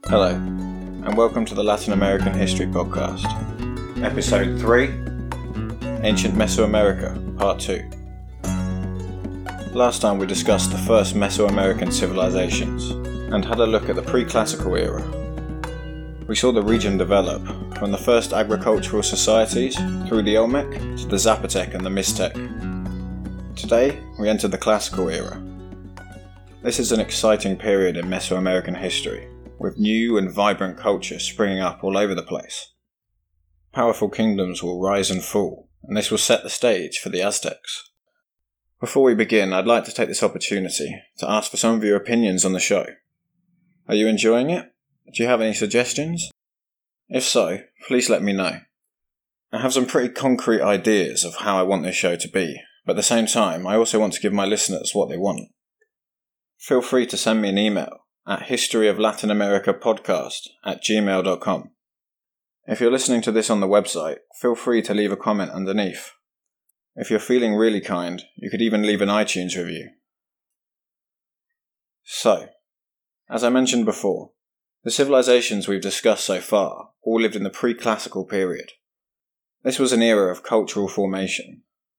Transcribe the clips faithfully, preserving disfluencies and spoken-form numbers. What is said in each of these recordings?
Hello, and welcome to the Latin American History Podcast, Episode three, Ancient Mesoamerica, Part two. Last time we discussed the first Mesoamerican civilizations, and had a look at the pre-classical era. We saw the region develop, from the first agricultural societies, through the Olmec, to the Zapotec and the Mixtec. Today, we enter the classical era. This is an exciting period in Mesoamerican history, with new and vibrant culture springing up all over the place. Powerful kingdoms will rise and fall, and this will set the stage for the Aztecs. Before we begin, I'd like to take this opportunity to ask for some of your opinions on the show. Are you enjoying it? Do you have any suggestions? If so, please let me know. I have some pretty concrete ideas of how I want this show to be, but at the same time, I also want to give my listeners what they want. Feel free to send me an email at historyoflatinamericapodcast at gmail dot com. If you're listening to this on the website, feel free to leave a comment underneath. If you're feeling really kind, you could even leave an iTunes review. So, as I mentioned before, the civilizations we've discussed so far all lived in the pre-classical period. This was an era of cultural formation.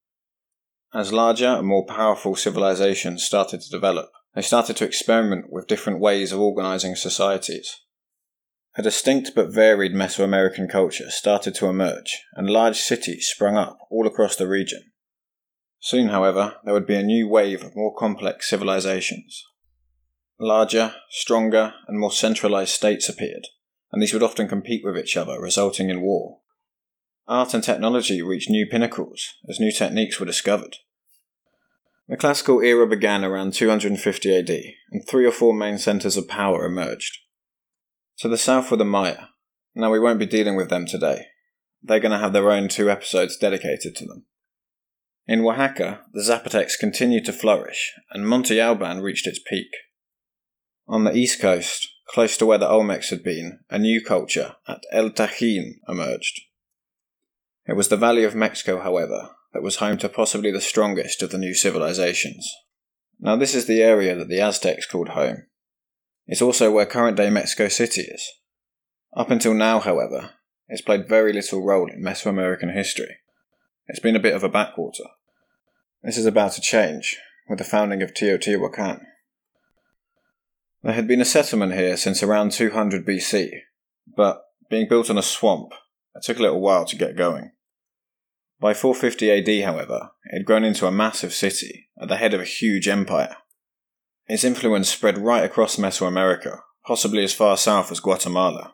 As larger and more powerful civilizations started to develop, they started to experiment with different ways of organizing societies. A distinct but varied Mesoamerican culture started to emerge, and large cities sprung up all across the region. Soon, however, there would be a new wave of more complex civilizations. Larger, stronger, and more centralized states appeared, and these would often compete with each other, resulting in war. Art and technology reached new pinnacles as new techniques were discovered. The classical era began around two hundred fifty A D, and three or four main centers of power emerged. To the south were the Maya. Now we won't be dealing with them today. They're going to have their own two episodes dedicated to them. In Oaxaca, the Zapotecs continued to flourish, and Monte Alban reached its peak. On the east coast, close to where the Olmecs had been, a new culture at El Tajín emerged. It was the Valley of Mexico, however, that was home to possibly the strongest of the new civilizations. Now this is the area that the Aztecs called home. It's also where current-day Mexico City is. Up until now, however, it's played very little role in Mesoamerican history. It's been a bit of a backwater. This is about to change, with the founding of Teotihuacan. There had been a settlement here since around two hundred B C, but being built on a swamp, it took a little while to get going. By four fifty A D, however, it had grown into a massive city at the head of a huge empire. Its influence spread right across Mesoamerica, possibly as far south as Guatemala.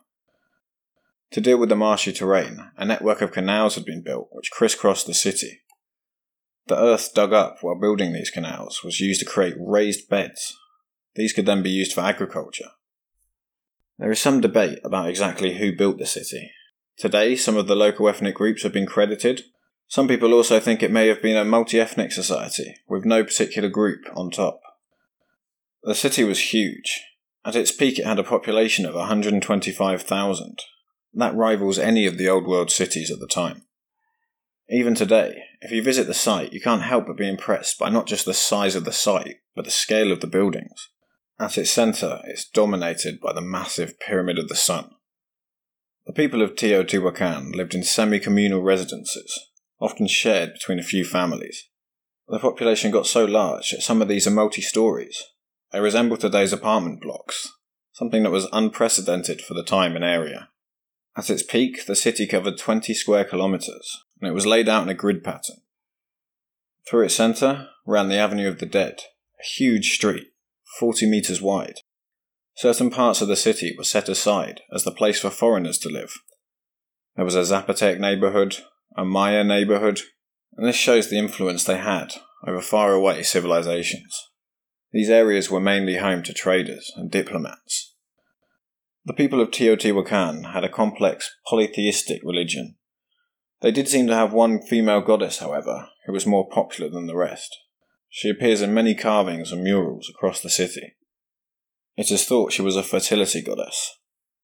To deal with the marshy terrain, a network of canals had been built which crisscrossed the city. The earth dug up while building these canals was used to create raised beds. These could then be used for agriculture. There is some debate about exactly who built the city. Today, some of the local ethnic groups have been credited. Some people also think it may have been a multi-ethnic society, with no particular group on top. The city was huge. At its peak it had a population of one hundred twenty-five thousand. That rivals any of the old world cities at the time. Even today, if you visit the site, you can't help but be impressed by not just the size of the site, but the scale of the buildings. At its centre, it's dominated by the massive Pyramid of the Sun. The people of Teotihuacan lived in semi-communal residences, often shared between a few families. The population got so large that some of these are multi-stories. They resemble today's apartment blocks, something that was unprecedented for the time and area. At its peak, the city covered twenty square kilometres, and it was laid out in a grid pattern. Through its centre ran the Avenue of the Dead, a huge street, forty metres wide. Certain parts of the city were set aside as the place for foreigners to live. There was a Zapotec neighbourhood, a Maya neighbourhood, and this shows the influence they had over faraway civilizations. These areas were mainly home to traders and diplomats. The people of Teotihuacan had a complex polytheistic religion. They did seem to have one female goddess, however, who was more popular than the rest. She appears in many carvings and murals across the city. It is thought she was a fertility goddess.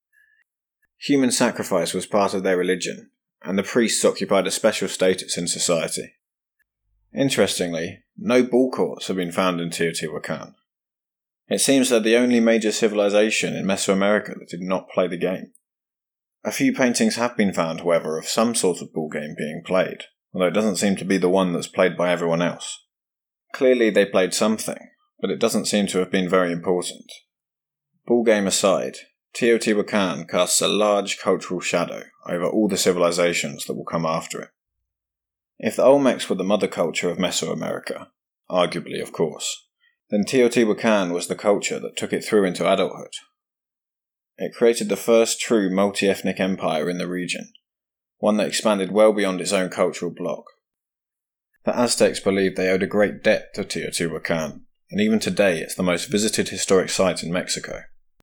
Human sacrifice was part of their religion, and the priests occupied a special status in society. Interestingly, no ball courts have been found in Teotihuacan. It seems they're the only major civilization in Mesoamerica that did not play the game. A few paintings have been found, however, of some sort of bull game being played, although it doesn't seem to be the one that's played by everyone else. Clearly they played something, but it doesn't seem to have been very important. Bull game aside, Teotihuacan casts a large cultural shadow over all the civilizations that will come after it. If the Olmecs were the mother culture of Mesoamerica, arguably of course, then Teotihuacan was the culture that took it through into adulthood. It created the first true multi-ethnic empire in the region, one that expanded well beyond its own cultural bloc. The Aztecs believed they owed a great debt to Teotihuacan, and even today it's the most visited historic site in Mexico.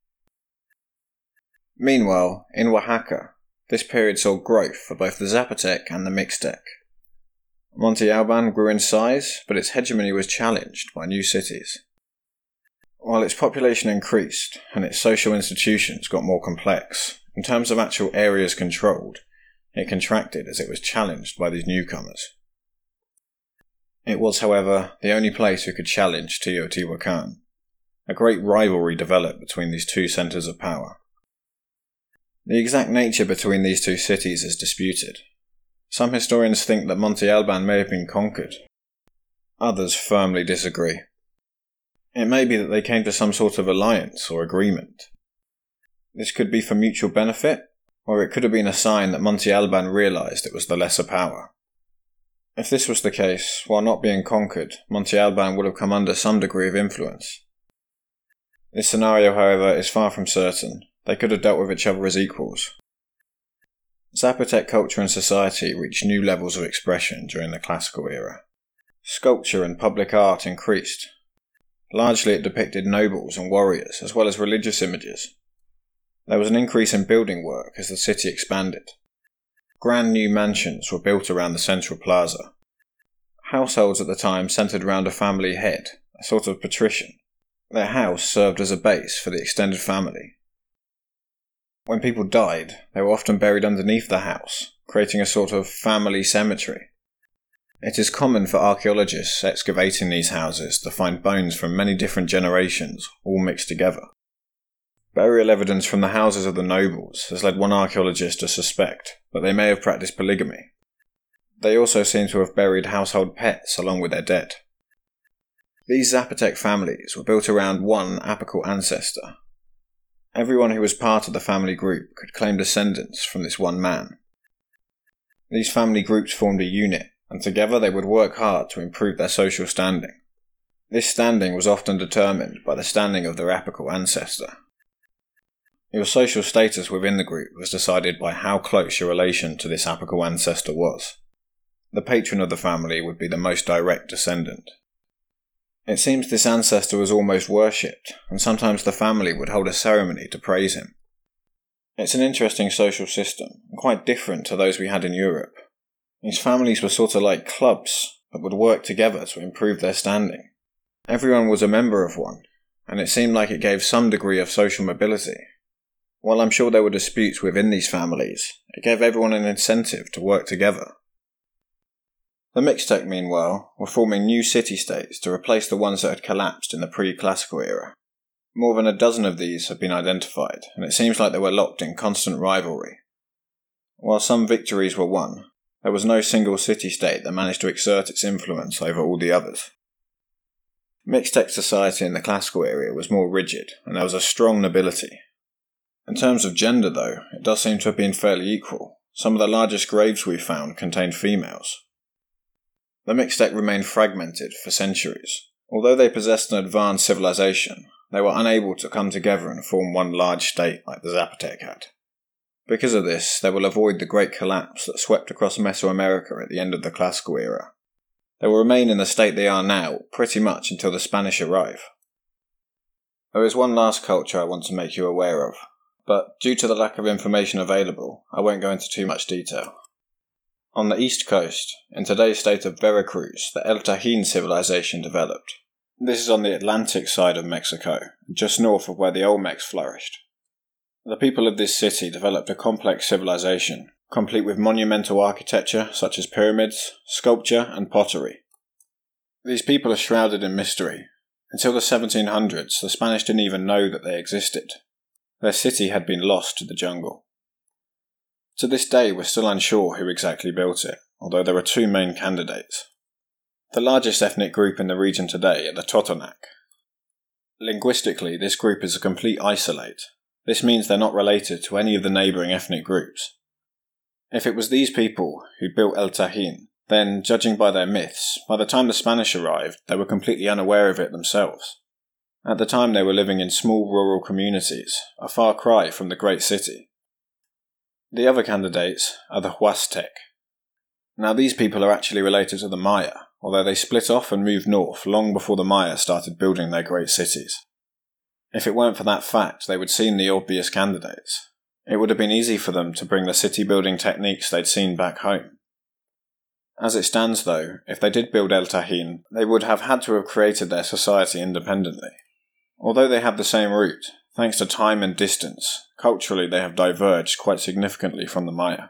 Meanwhile, in Oaxaca, this period saw growth for both the Zapotec and the Mixtec. Monte Alban grew in size, but its hegemony was challenged by new cities. While its population increased and its social institutions got more complex, in terms of actual areas controlled, it contracted as it was challenged by these newcomers. It was, however, the only place who could challenge Teotihuacan. A great rivalry developed between these two centres of power. The exact nature between these two cities is disputed. Some historians think that Monte Alban may have been conquered. Others firmly disagree. It may be that they came to some sort of alliance or agreement. This could be for mutual benefit, or it could have been a sign that Monte Alban realised it was the lesser power. If this was the case, while not being conquered, Monte Alban would have come under some degree of influence. This scenario, however, is far from certain. They could have dealt with each other as equals. Zapotec culture and society reached new levels of expression during the classical era. Sculpture and public art increased. Largely it depicted nobles and warriors, as well as religious images. There was an increase in building work as the city expanded. Grand new mansions were built around the central plaza. Households at the time centred around a family head, a sort of patrician. Their house served as a base for the extended family. When people died, they were often buried underneath the house, creating a sort of family cemetery. It is common for archaeologists excavating these houses to find bones from many different generations, all mixed together. Burial evidence from the houses of the nobles has led one archaeologist to suspect that they may have practiced polygamy. They also seem to have buried household pets along with their dead. These Zapotec families were built around one apical ancestor. Everyone who was part of the family group could claim descendants from this one man. These family groups formed a unit, and together they would work hard to improve their social standing. This standing was often determined by the standing of their apical ancestor. Your social status within the group was decided by how close your relation to this apical ancestor was. The patron of the family would be the most direct descendant. It seems this ancestor was almost worshipped, and sometimes the family would hold a ceremony to praise him. It's an interesting social system, and quite different to those we had in Europe. These families were sort of like clubs, but would work together to improve their standing. Everyone was a member of one, and it seemed like it gave some degree of social mobility. While I'm sure there were disputes within these families, it gave everyone an incentive to work together. The Mixtec, meanwhile, were forming new city-states to replace the ones that had collapsed in the pre-classical era. More than a dozen of these have been identified, and it seems like they were locked in constant rivalry. While some victories were won, there was no single city-state that managed to exert its influence over all the others. Mixtec society in the classical era was more rigid, and there was a strong nobility. In terms of gender, though, it does seem to have been fairly equal. Some of the largest graves we've found contained females. The Mixtec remained fragmented for centuries. Although they possessed an advanced civilization, they were unable to come together and form one large state like the Zapotec had. Because of this, they will avoid the great collapse that swept across Mesoamerica at the end of the classical era. They will remain in the state they are now pretty much until the Spanish arrive. There is one last culture I want to make you aware of, but due to the lack of information available, I won't go into too much detail. On the east coast, in today's state of Veracruz, the El Tajín civilization developed. This is on the Atlantic side of Mexico, just north of where the Olmecs flourished. The people of this city developed a complex civilization, complete with monumental architecture such as pyramids, sculpture and pottery. These people are shrouded in mystery. Until the seventeen hundreds, the Spanish didn't even know that they existed. Their city had been lost to the jungle. To this day, we're still unsure who exactly built it, although there are two main candidates. The largest ethnic group in the region today are the Totonac. Linguistically, this group is a complete isolate. This means they're not related to any of the neighbouring ethnic groups. If it was these people who built El Tajín, then, judging by their myths, by the time the Spanish arrived, they were completely unaware of it themselves. At the time, they were living in small rural communities, a far cry from the great city. The other candidates are the Huastec. Now, these people are actually related to the Maya, although they split off and moved north long before the Maya started building their great cities. If it weren't for that fact, they would seem the obvious candidates. It would have been easy for them to bring the city-building techniques they'd seen back home. As it stands, though, if they did build El Tajín, they would have had to have created their society independently. Although they have the same root, thanks to time and distance, culturally they have diverged quite significantly from the Maya.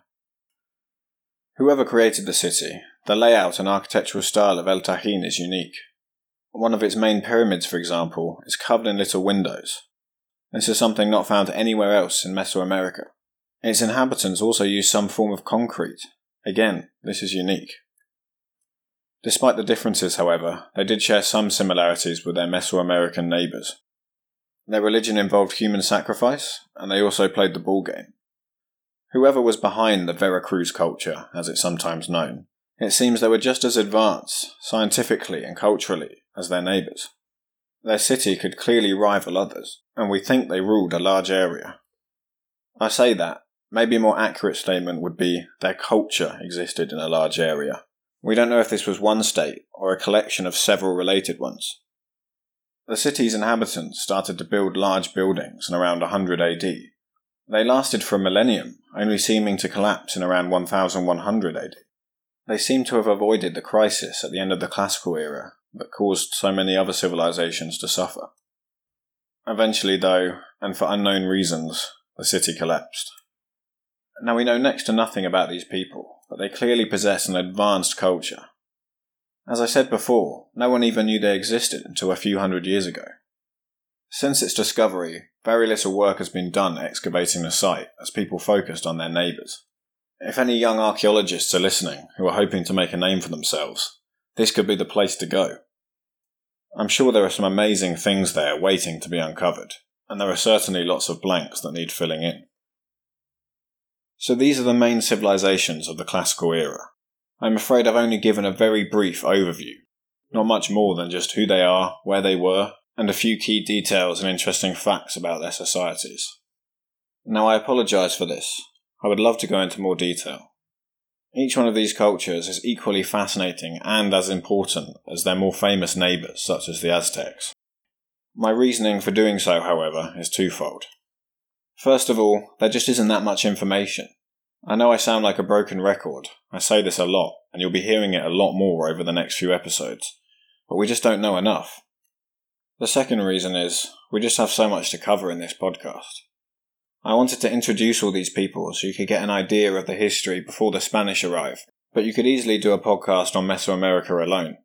Whoever created the city, the layout and architectural style of El Tajín is unique. One of its main pyramids, for example, is covered in little windows. This is something not found anywhere else in Mesoamerica. Its inhabitants also use some form of concrete. Again, this is unique. Despite the differences, however, they did share some similarities with their Mesoamerican neighbours. Their religion involved human sacrifice, and they also played the ball game. Whoever was behind the Veracruz culture, as it's sometimes known, it seems they were just as advanced, scientifically and culturally, as their neighbours. Their city could clearly rival others, and we think they ruled a large area. I say that, maybe a more accurate statement would be their culture existed in a large area. We don't know if this was one state or a collection of several related ones. The city's inhabitants started to build large buildings in around one hundred A D. They lasted for a millennium, only seeming to collapse in around one thousand one hundred A D. They seem to have avoided the crisis at the end of the classical era that caused so many other civilizations to suffer. Eventually, though, and for unknown reasons, the city collapsed. Now, we know next to nothing about these people, but they clearly possess an advanced culture. As I said before, no one even knew they existed until a few hundred years ago. Since its discovery, very little work has been done excavating the site as people focused on their neighbours. If any young archaeologists are listening who are hoping to make a name for themselves, this could be the place to go. I'm sure there are some amazing things there waiting to be uncovered, and there are certainly lots of blanks that need filling in. So these are the main civilizations of the classical era. I'm afraid I've only given a very brief overview, not much more than just who they are, where they were, and a few key details and interesting facts about their societies. Now, I apologise for this. I would love to go into more detail. Each one of these cultures is equally fascinating and as important as their more famous neighbours, such as the Aztecs. My reasoning for doing so, however, is twofold. First of all, there just isn't that much information. I know I sound like a broken record. I say this a lot, and you'll be hearing it a lot more over the next few episodes, but we just don't know enough. The second reason is, we just have so much to cover in this podcast. I wanted to introduce all these people so you could get an idea of the history before the Spanish arrived, but you could easily do a podcast on Mesoamerica alone.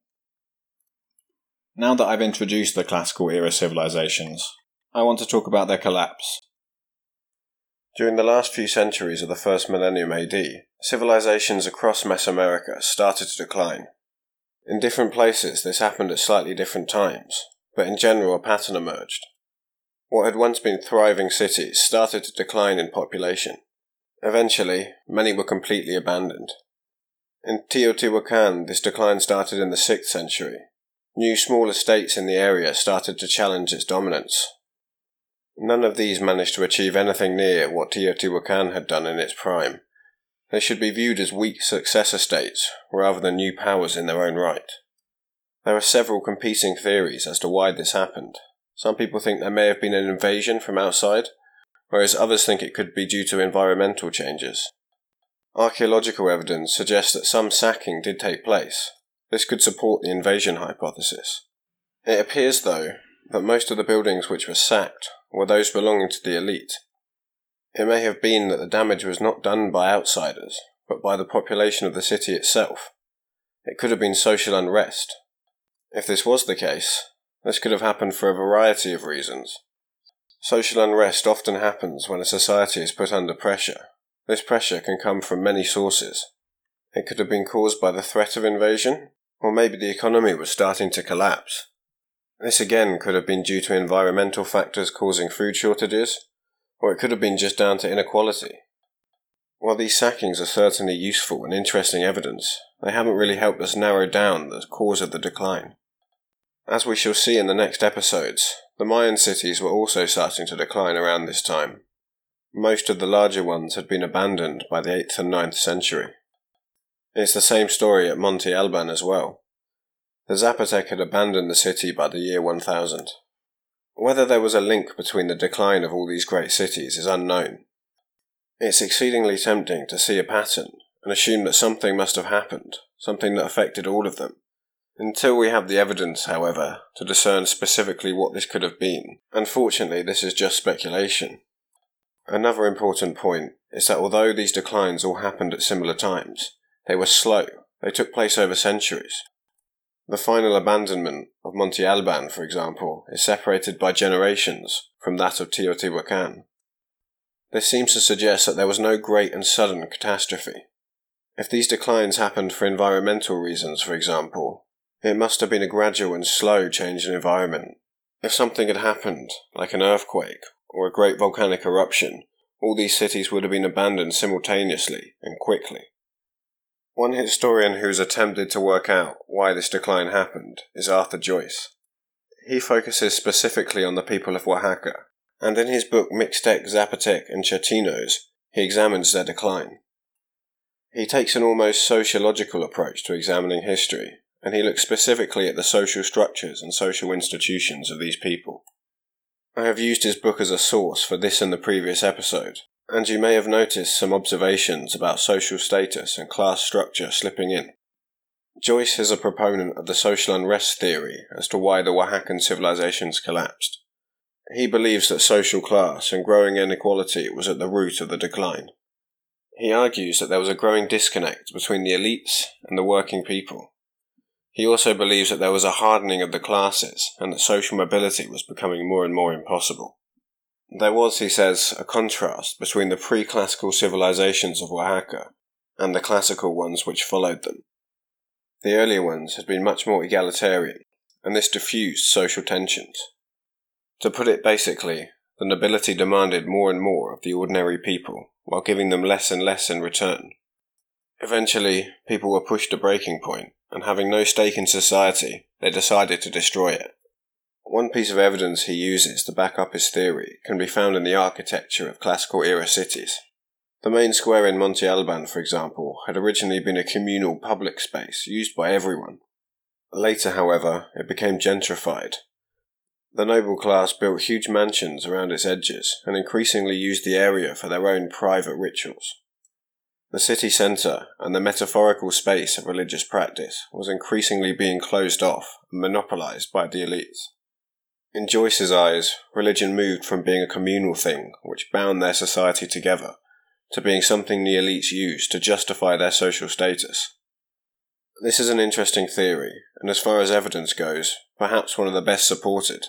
Now that I've introduced the classical era civilizations, I want to talk about their collapse. During the last few centuries of the first millennium A D, civilizations across Mesoamerica started to decline. In different places this happened at slightly different times, but in general a pattern emerged. What had once been thriving cities started to decline in population. Eventually, many were completely abandoned. In Teotihuacan, this decline started in the sixth century. New small estates in the area started to challenge its dominance. None of these managed to achieve anything near what Teotihuacan had done in its prime. They should be viewed as weak successor states, rather than new powers in their own right. There are several competing theories as to why this happened. Some people think there may have been an invasion from outside, whereas others think it could be due to environmental changes. Archaeological evidence suggests that some sacking did take place. This could support the invasion hypothesis. It appears, though, that most of the buildings which were sacked were those belonging to the elite. It may have been that the damage was not done by outsiders, but by the population of the city itself. It could have been social unrest. If this was the case, This could have happened for a variety of reasons. Social unrest often happens when a society is put under pressure. This pressure can come from many sources. It could have been caused by the threat of invasion, or maybe the economy was starting to collapse. This again could have been due to environmental factors causing food shortages, or it could have been just down to inequality. While these sackings are certainly useful and interesting evidence, they haven't really helped us narrow down the cause of the decline. As we shall see in the next episodes, the Mayan cities were also starting to decline around this time. Most of the larger ones had been abandoned by the eighth and ninth century. It's the same story at Monte Alban as well. The Zapotec had abandoned the city by the year one thousand. Whether there was a link between the decline of all these great cities is unknown. It's exceedingly tempting to see a pattern and assume that something must have happened, something that affected all of them. Until we have the evidence, however, to discern specifically what this could have been, unfortunately this is just speculation. Another important point is that although these declines all happened at similar times, they were slow, they took place over centuries. The final abandonment of Monte Alban, for example, is separated by generations from that of Teotihuacan. This seems to suggest that there was no great and sudden catastrophe. If these declines happened for environmental reasons, for example, it must have been a gradual and slow change in environment. If something had happened, like an earthquake or a great volcanic eruption, all these cities would have been abandoned simultaneously and quickly. One historian who's attempted to work out why this decline happened is Arthur Joyce. He focuses specifically on the people of Oaxaca, and in his book Mixtec, Zapotec and Chatinos, he examines their decline. He takes an almost sociological approach to examining history, and he looks specifically at the social structures and social institutions of these people. I have used his book as a source for this and the previous episode, and you may have noticed some observations about social status and class structure slipping in. Joyce is a proponent of the social unrest theory as to why the Oaxacan civilizations collapsed. He believes that social class and growing inequality was at the root of the decline. He argues that there was a growing disconnect between the elites and the working people. He also believes that there was a hardening of the classes and that social mobility was becoming more and more impossible. There was, he says, a contrast between the pre-classical civilizations of Oaxaca and the classical ones which followed them. The earlier ones had been much more egalitarian, and this diffused social tensions. To put it basically, the nobility demanded more and more of the ordinary people, while giving them less and less in return. Eventually, people were pushed to breaking point, and having no stake in society, they decided to destroy it. One piece of evidence he uses to back up his theory can be found in the architecture of classical-era cities. The main square in Monte Alban, for example, had originally been a communal public space used by everyone. Later, however, it became gentrified. The noble class built huge mansions around its edges and increasingly used the area for their own private rituals. The city centre and the metaphorical space of religious practice was increasingly being closed off and monopolised by the elites. In Joyce's eyes, religion moved from being a communal thing which bound their society together to being something the elites used to justify their social status. This is an interesting theory, and as far as evidence goes, perhaps one of the best supported.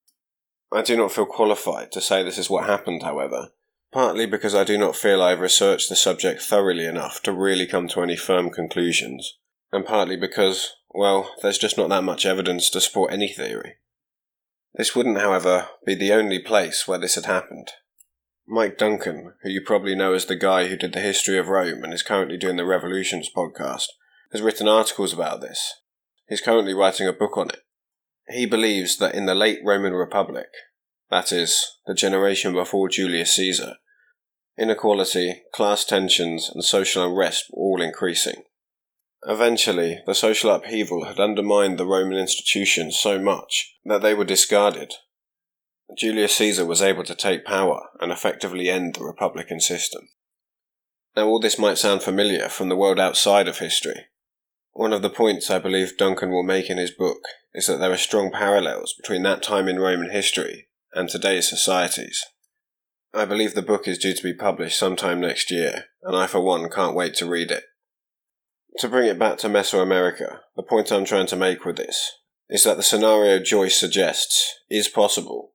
I do not feel qualified to say this is what happened, however, partly because I do not feel I have researched the subject thoroughly enough to really come to any firm conclusions, and partly because, well, there's just not that much evidence to support any theory. This wouldn't, however, be the only place where this had happened. Mike Duncan, who you probably know as the guy who did the history of Rome and is currently doing the Revolutions podcast, has written articles about this. He's currently writing a book on it. He believes that in the late Roman Republic, that is, the generation before Julius Caesar, inequality, class tensions and social unrest were all increasing. Eventually, the social upheaval had undermined the Roman institutions so much that they were discarded. Julius Caesar was able to take power and effectively end the republican system. Now, all this might sound familiar from the world outside of history. One of the points I believe Duncan will make in his book is that there are strong parallels between that time in Roman history and today's societies. I believe the book is due to be published sometime next year, and I for one can't wait to read it. To bring it back to Mesoamerica, the point I'm trying to make with this is that the scenario Joyce suggests is possible.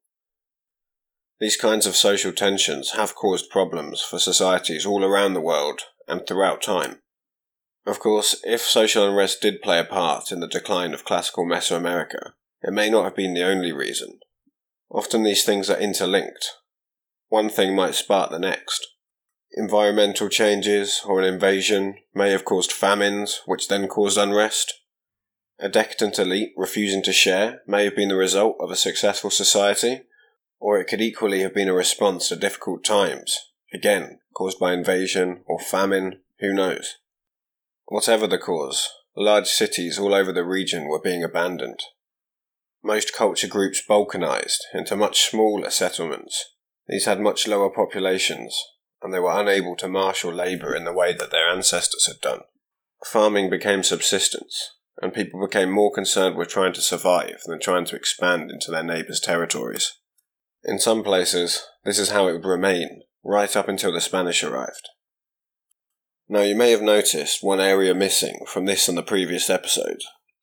These kinds of social tensions have caused problems for societies all around the world and throughout time. Of course, if social unrest did play a part in the decline of classical Mesoamerica, it may not have been the only reason. Often these things are interlinked. One thing might spark the next. Environmental changes or an invasion may have caused famines, which then caused unrest. A decadent elite refusing to share may have been the result of a successful society, or it could equally have been a response to difficult times, again, caused by invasion or famine, who knows. Whatever the cause, large cities all over the region were being abandoned. Most culture groups balkanized into much smaller settlements. These had much lower populations, and they were unable to marshal labour in the way that their ancestors had done. Farming became subsistence, and people became more concerned with trying to survive than trying to expand into their neighbours' territories. In some places, this is how it would remain, right up until the Spanish arrived. Now you may have noticed one area missing from this and the previous episode.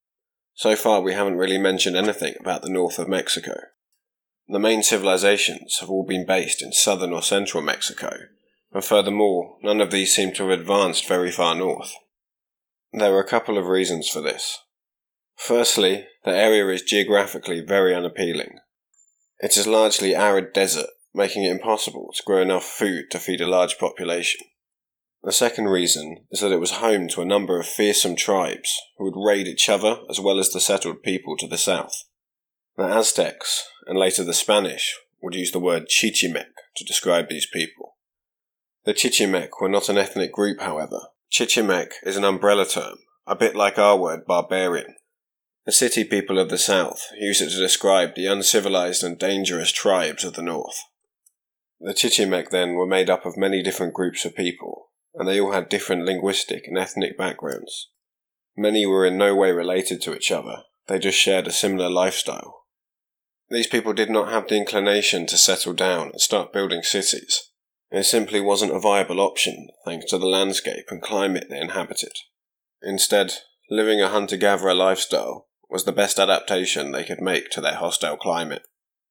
So far we haven't really mentioned anything about the north of Mexico. The main civilizations have all been based in southern or central Mexico, and furthermore, none of these seem to have advanced very far north. There are a couple of reasons for this. Firstly, the area is geographically very unappealing. It is largely arid desert, making it impossible to grow enough food to feed a large population. The second reason is that it was home to a number of fearsome tribes who would raid each other as well as the settled people to the south. The Aztecs, and later the Spanish, would use the word Chichimec to describe these people. The Chichimec were not an ethnic group, however. Chichimec is an umbrella term, a bit like our word barbarian. The city people of the south use it to describe the uncivilized and dangerous tribes of the north. The Chichimec then were made up of many different groups of people, and they all had different linguistic and ethnic backgrounds. Many were in no way related to each other, they just shared a similar lifestyle. These people did not have the inclination to settle down and start building cities. It simply wasn't a viable option thanks to the landscape and climate they inhabited. Instead, living a hunter-gatherer lifestyle was the best adaptation they could make to their hostile climate.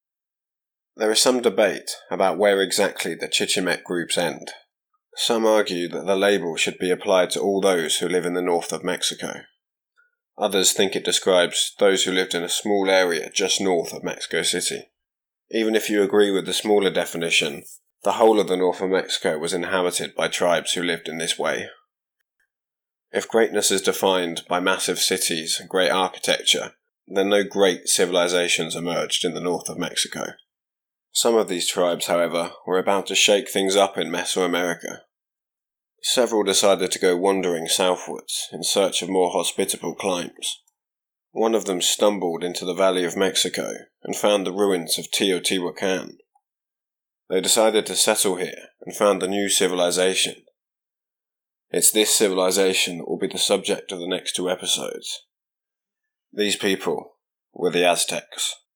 There is some debate about where exactly the Chichimec groups end. Some argue that the label should be applied to all those who live in the north of Mexico. Others think it describes those who lived in a small area just north of Mexico City. Even if you agree with the smaller definition, the whole of the north of Mexico was inhabited by tribes who lived in this way. If greatness is defined by massive cities and great architecture, then no great civilizations emerged in the north of Mexico. Some of these tribes, however, were about to shake things up in Mesoamerica. Several decided to go wandering southwards in search of more hospitable climes. One of them stumbled into the Valley of Mexico and found the ruins of Teotihuacan. They decided to settle here and found a new civilization. It's this civilization that will be the subject of the next two episodes. These people were the Aztecs.